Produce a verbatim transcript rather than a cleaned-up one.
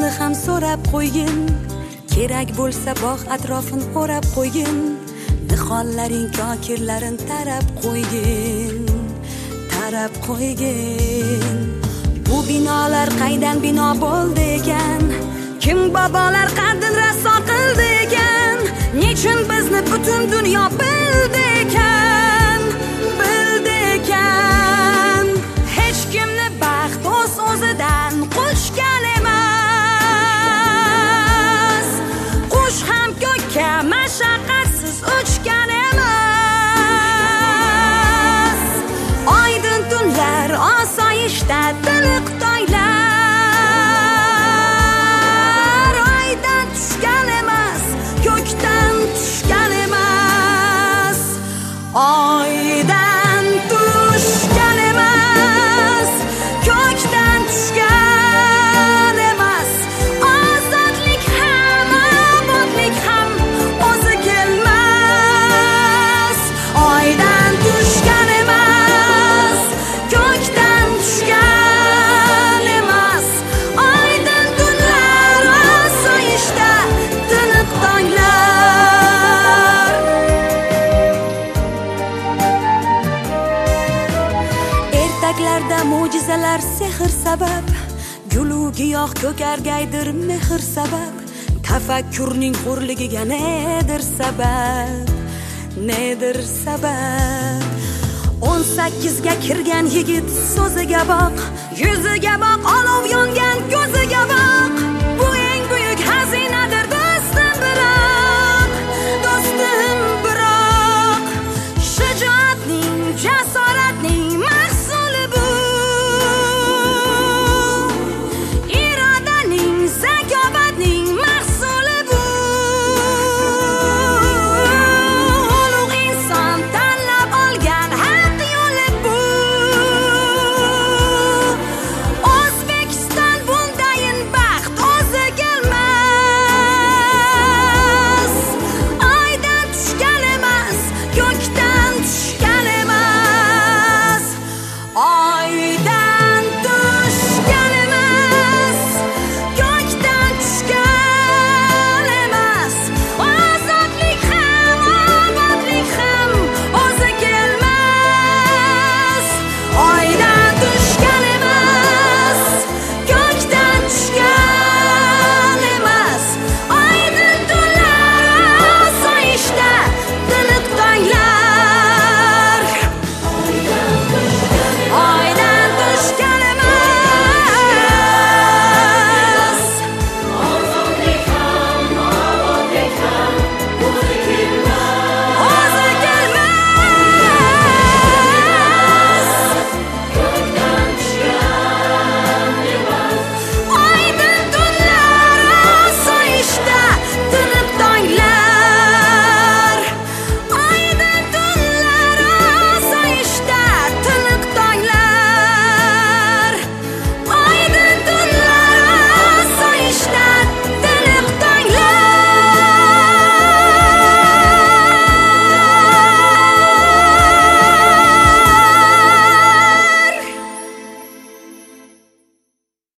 sizni ham so'rab qo'ygin, kerak bo'lsa bog' atrofin o'rab qo'ygin, nihollaring kokirlarin tarab qo'ygin, tarab qo'ygin. Bu binolar qaydan bino bo'ldi ekan? Kim bobolar qaddin rasso qildi ekan? Nechun bizni butun dunyo bildi ekan? Bildi ekan. Hech kimni baxt o'z o'zidan qo'shgan emas. Qush ham ko'kka mashaqqatsiz uchgan emas. Oydin tunlar osoyishta tiniq toylar. Oydan tushgan emas, ko'kdan tushgan emas. Oydan tushgan emas, ko'kdan tushgan emas. Ozodlik ham, obodlik ham o'zi kelmas. Oydan tushgan emas, ko'kdan tushgan emas. Oydin tunlar osoyishta tiniq tonglar. Ertaklarda mo'jizalar sehr sabab, gulu giyoh ko'kargaydir mehr sabab. Tafakkurning hurligiga nedir sabab, nedir sabab? o'n sakkizga kirgan yigit so'ziga boq, yuziga boq, olov yongan ko'ziga boq.